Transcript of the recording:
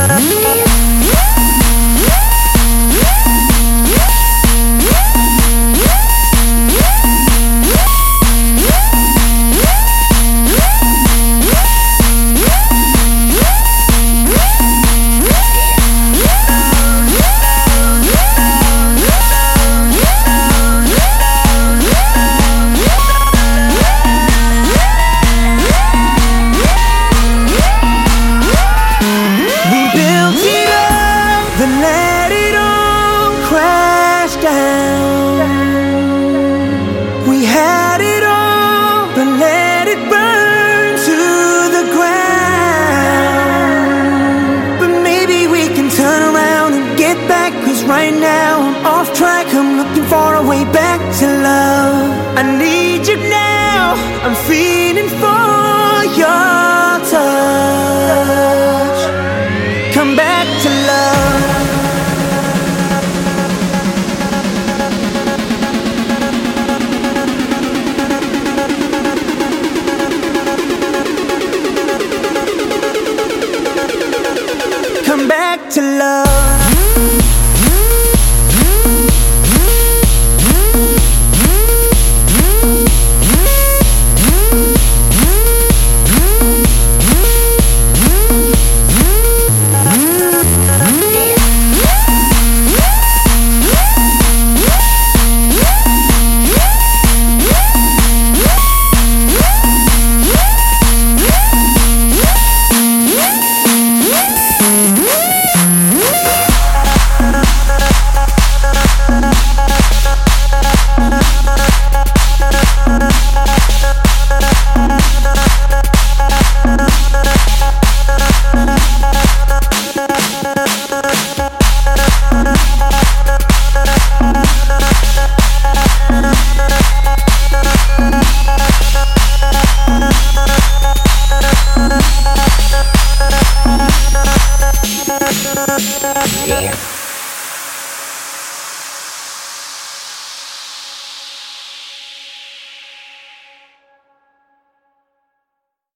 We had it all, but let it burn to the ground. But maybe we can turn around and get back, 'cause right now I'm off track. I'm looking for a way back to love. I need you now, I'm feeling for your touch. Come back to love. Come back to love.